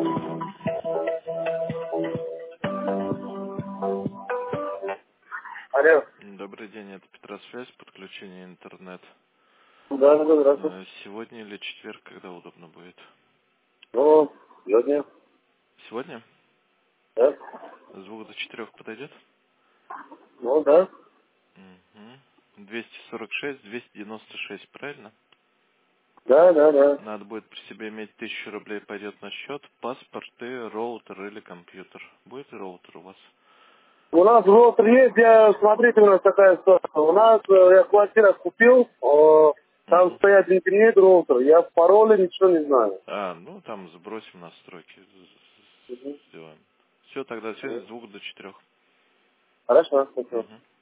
Алло. Добрый день, это Петросвязь, подключение интернет. Да, здравствуйте. Сегодня или четверг, когда удобно будет? Ну, сегодня. Сегодня? Да. С 2 до 4 подойдет? Ну, да. Угу. 246, 296, правильно? Да, да, да. Надо будет при себе иметь 1000 рублей, пойдет на счет, паспорт и роутер или компьютер. Будет роутер у вас? У нас роутер есть, смотрите, у нас такая ситуация. У нас, я квартиру купил, там Угу. стоит интернет-роутер, я в пароле ничего не знаю. Ну там сбросим настройки, Мгм. сделаем. Все, тогда сегодня с 2 до 4. Хорошо, спасибо. Угу.